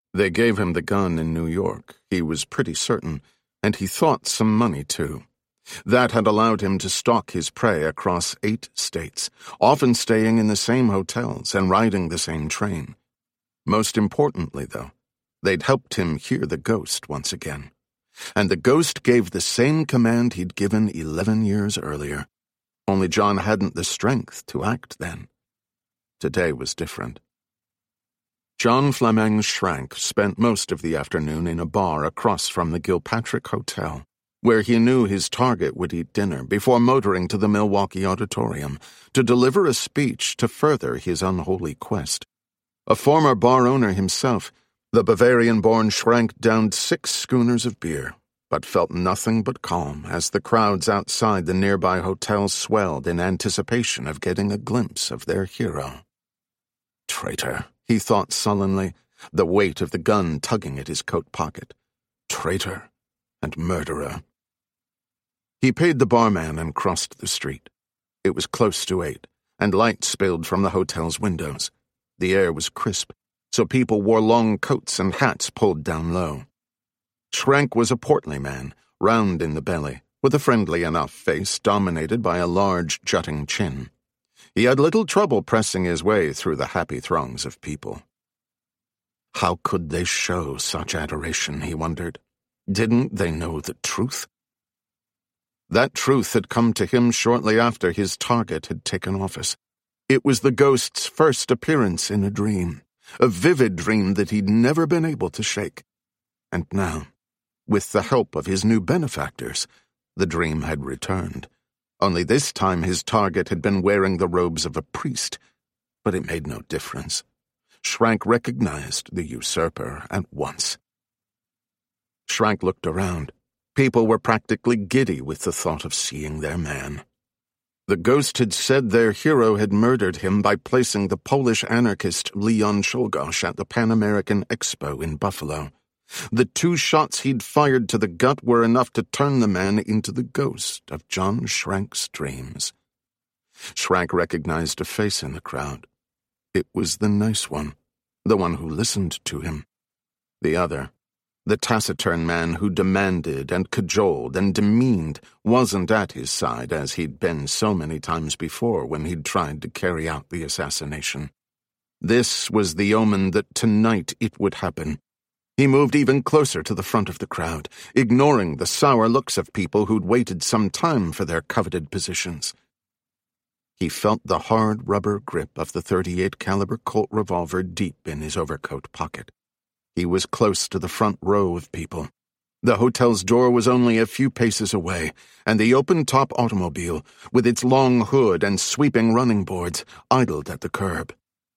They gave him the gun in New York, he was pretty certain, and he thought some money, too. That had allowed him to stalk his prey across 8 states, often staying in the same hotels and riding the same train. Most importantly, though, they'd helped him hear the ghost once again. And the ghost gave the same command he'd given 11 years earlier. Only John hadn't the strength to act then. Today was different. John Fleming Schrank spent most of the afternoon in a bar across from the Gilpatrick Hotel, where he knew his target would eat dinner before motoring to the Milwaukee Auditorium to deliver a speech to further his unholy quest. A former bar owner himself, the Bavarian-born Schrank downed 6 schooners of beer, but felt nothing but calm as the crowds outside the nearby hotel swelled in anticipation of getting a glimpse of their hero. Traitor, he thought sullenly, the weight of the gun tugging at his coat pocket. Traitor and murderer. He paid the barman and crossed the street. It was close to 8, and light spilled from the hotel's windows. The air was crisp, so people wore long coats and hats pulled down low. Schrank was a portly man, round in the belly, with a friendly enough face dominated by a large, jutting chin. He had little trouble pressing his way through the happy throngs of people. How could they show such adoration, he wondered. Didn't they know the truth? That truth had come to him shortly after his target had taken office. It was the ghost's first appearance in a dream, a vivid dream that he'd never been able to shake. And now, with the help of his new benefactors, the dream had returned. Only this time his target had been wearing the robes of a priest, but it made no difference. Schrank recognized the usurper at once. Schrank looked around. People were practically giddy with the thought of seeing their man. The ghost had said their hero had murdered him by placing the Polish anarchist Leon Czolgosz at the Pan American Expo in Buffalo. The 2 shots he'd fired to the gut were enough to turn the man into the ghost of John Schrank's dreams. Schrank recognized a face in the crowd. It was the nice one, the one who listened to him. The other, the taciturn man who demanded and cajoled and demeaned, wasn't at his side as he'd been so many times before when he'd tried to carry out the assassination. This was the omen that tonight it would happen. He moved even closer to the front of the crowd, ignoring the sour looks of people who'd waited some time for their coveted positions. He felt the hard rubber grip of the .38 caliber Colt revolver deep in his overcoat pocket. He was close to the front row of people. The hotel's door was only a few paces away, and the open-top automobile, with its long hood and sweeping running boards, idled at the curb.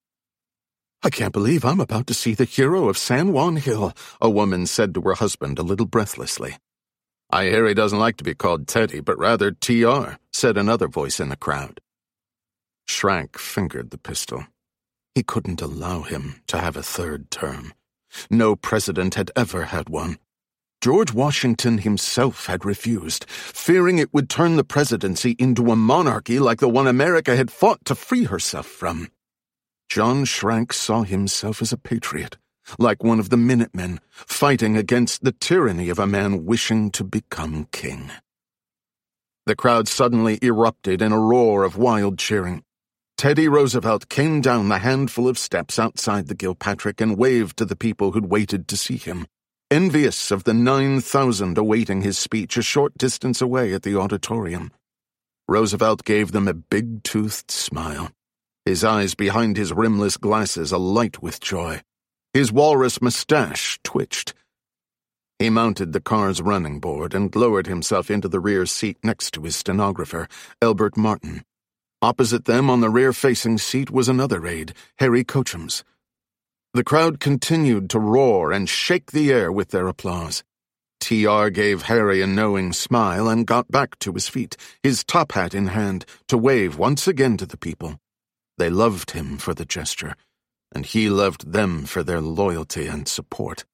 "I can't believe I'm about to see the hero of San Juan Hill," a woman said to her husband a little breathlessly. "I hear he doesn't like to be called Teddy, but rather T.R., said another voice in the crowd. Schrank fingered the pistol. He couldn't allow him to have a 3rd term. No president had ever had one. George Washington himself had refused, fearing it would turn the presidency into a monarchy like the one America had fought to free herself from. John Schrank saw himself as a patriot, like one of the Minutemen, fighting against the tyranny of a man wishing to become king. The crowd suddenly erupted in a roar of wild cheering. Teddy Roosevelt came down the handful of steps outside the Gilpatrick and waved to the people who'd waited to see him, envious of the 9,000 awaiting his speech a short distance away at the auditorium. Roosevelt gave them a big-toothed smile, his eyes behind his rimless glasses alight with joy. His walrus mustache twitched. He mounted the car's running board and lowered himself into the rear seat next to his stenographer, Elbert Martin. Opposite them on the rear-facing seat was another aide, Harry Cochams. The crowd continued to roar and shake the air with their applause. T.R. gave Harry a knowing smile and got back to his feet, his top hat in hand, to wave once again to the people. They loved him for the gesture, and he loved them for their loyalty and support.